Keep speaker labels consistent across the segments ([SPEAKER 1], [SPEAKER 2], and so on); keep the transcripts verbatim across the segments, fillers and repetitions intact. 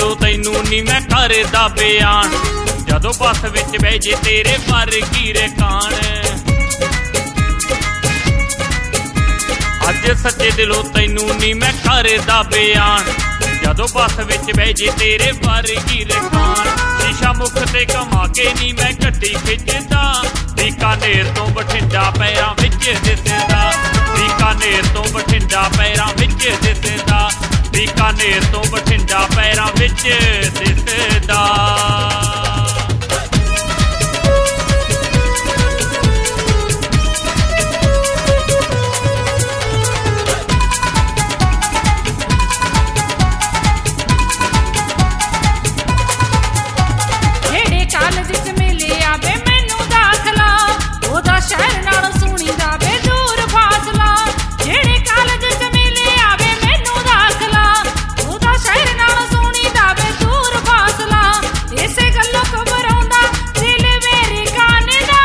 [SPEAKER 1] ਦਿਲੋਂ ਤੈਨੂੰ ਨੀ ਮੈਂ ਕਰਦਾ ਬਿਆਨ, ਜਦੋਂ ਬੱਸ ਵਿੱਚ ਬਹਿ ਜੇ ਤੇਰੇ ਵਰਗੀ ਰਕਾਨ। ਅੱਜ ਸੱਚੇ ਦਿਲੋਂ ਤੈਨੂੰ ਨੀ ਮੈਂ ਕਰਦਾ ਬਿਆਨ, ਜਦੋਂ ਬੱਸ ਵਿੱਚ ਬਹਿ ਜੇ ਤੇਰੇ ਵਰਗੀ ਰਕਾਨ। ਸ਼ੀਸ਼ਾ ਮੁੱਖ ਤੇ ਘੁਮਾ ਕੇ ਨੀ ਮੈਂ ਗੱਡੀ ਖਿੱਚਦਾ, ਬੀਕਾਨੇਰ ਤੋਂ ਬਠਿੰਡਾ ਪੈਰਾਂ ਵਿੱਚ ਦਿਸਦਾ, ਬੀਕਾਨੇਰ ਤੋਂ ਬਠਿੰਡਾ ਪੈਰਾਂ ਵਿੱਚ ਦਿਸਦਾ, ਬੀਕਾਨੇਰ ਤੋਂ ਬਠਿੰਡਾ ਪੈਰਾਂ ਵਿੱਚ ਦਿਸਦਾ।
[SPEAKER 2] ਸ਼ਹਿਰ ਨਾਲੋਂ ਸੋਹਣੀ ਦਾ ਵੇ ਦੂਰ ਫਾਸਲਾ, ਜਿਹੜੇ ਕਾਲਜ ਚ ਮਿਲੇ ਆਵੇ ਮੈਨੂੰ ਦਾਖਲਾ, ਉਹਦਾ ਸ਼ਹਿਰ ਨਾਲੋਂ ਸੋਹਣੀ ਦਾ ਵੇ ਦੂਰ ਫਾਸਲਾ। ਇਸੇ ਗੱਲੋਂ ਘਬਰਾਉਂਦਾ ਦਿਲ ਮੇਰੀ ਗਾਣੇ ਦਾ,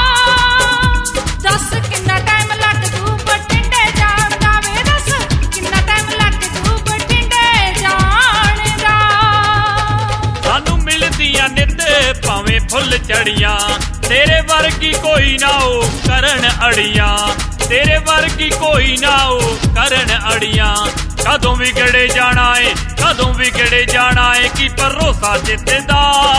[SPEAKER 2] ਦੱਸ ਕਿੰਨਾ ਟਾਈਮ ਲੱਗ ਜੂ ਬਠਿੰਡੇ ਜਾਣ ਦਾ ਵੇ, ਦੱਸ ਕਿੰਨਾ ਟਾਈਮ ਲੱਗ ਜੂ ਬਠਿੰਡੇ ਜਾਣ ਦਾ।
[SPEAKER 1] ਸਾਨੂੰ ਮਿਲਦੀਆਂ ਨਿੱਤ ਭਾਵੇਂ ਫੁੱਲ ਚੜੀਆਂ, ਤੇਰੇ ਵਰਗੀ ਕੋਈ ਨਾ ਉਹ ਕਰਨ ਅੜੀਆਂ, ਤੇਰੇ ਵਰਗੀ ਕੋਈ ਨਾ ਉਹ ਕਰਨ ਅੜੀਆਂ। ਕਦੋਂ ਵਿਗੜੇ ਜਾਣਾ ਏ, ਕਦੋਂ ਵਿਗੜੇ ਜਾਣਾ ਏ, ਕੀ ਭਰੋਸਾ ਜਿੱਤਦਾ।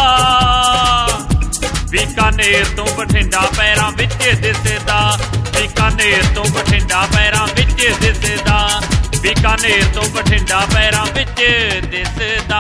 [SPEAKER 1] ਬੀਕਾਨੇਰ ਤੋਂ ਬਠਿੰਡਾ ਪੈਰਾਂ ਵਿੱਚ ਦਿਸਦਾ, ਬੀਕਾਨੇਰ ਤੋਂ ਬਠਿੰਡਾ ਪੈਰਾਂ ਵਿੱਚ ਦਿਸਦਾ, ਬੀਕਾਨੇਰ ਤੋਂ ਬਠਿੰਡਾ ਪੈਰਾਂ ਵਿੱਚ ਦਿਸਦਾ।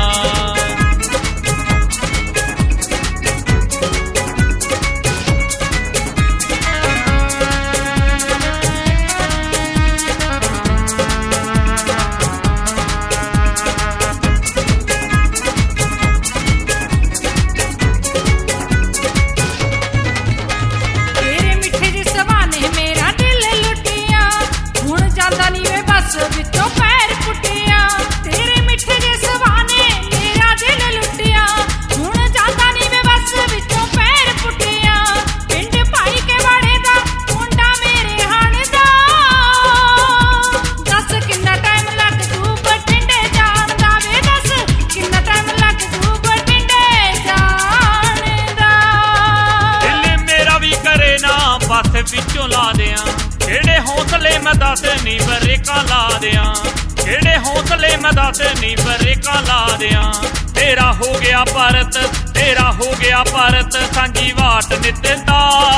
[SPEAKER 2] ਵਿੱਚੋਂ ਪੈਰ ਪੁੱਟਿਆ ਤੇਰੇ ਮਿੱਠੇ ਜੇ ਸਵਾਨੇ, ਮੇਰਾ ਦਿਲ ਲੁੱਟਿਆ, ਹੁਣ ਜਾਂਦਾ ਨੀ ਵੇ ਬਸ ਵਿੱਚੋਂ ਪੈਰ ਪੁੱਟਿਆ। ਪਿੰਡ ਭਾਈ ਕੇ ਵਾੜੇ ਦਾ ਮੁੰਡਾ ਮੇਰੇ ਹਾਣ ਦਾ, ਦੱਸ ਕਿੰਨਾ ਟਾਈਮ ਲੱਗ ਜੂ ਬਠਿੰਡੇ ਜਾਣ ਦਾ ਵੇ, ਦੱਸ ਕਿੰਨਾ ਟਾਈਮ ਲੱਗ ਜੂ ਬਠਿੰਡੇ ਜਾਣ ਦਾ।
[SPEAKER 1] ਦਿਲ ਮੇਰਾ ਵੀ ਕਰੇ ਨਾ ਬੱਸ ਵਿੱਚੋਂ ਲਾ ਦਿਆਂ, ਕਿਹੜੇ ਹੌਸਲੇ ਮੈਂ ਦੱਸ ਨੀ ਬਰੇਕਾਂ ਲਾ ਦਿਆਂ, ਕਿਹੜੇ ਹੌਸਲੇ ਮੈਂ ਦੱਸ ਨੀ ਬਰੇਕਾਂ ਲਾ ਦਿਆਂ। ਤੇਰਾ ਹੋ ਗਿਆ ਭਾਰਤ, ਤੇਰਾ ਹੋ ਗਿਆ ਭਾਰਤ, ਸਾਂਝੀ ਵਾਟ ਨਿੱਤਦਾ।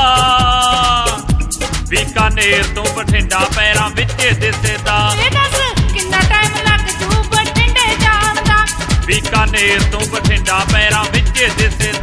[SPEAKER 1] ਬੀਕਾਨੇਰ ਤੋਂ ਬਠਿੰਡਾ ਪੈਰਾਂ ਵਿੱਚ ਦਿਸਦਾ,
[SPEAKER 2] ਇਹ ਦੱਸ ਕਿੰਨਾ ਟਾਈਮ ਲੱਗ ਜੂ ਬਠਿੰਡੇ ਜਾਣ ਦਾ।
[SPEAKER 1] ਬੀਕਾਨੇਰ ਤੋਂ ਬਠਿੰਡਾ ਪੈਰਾਂ ਵਿੱਚ ਦਿਸਦਾ।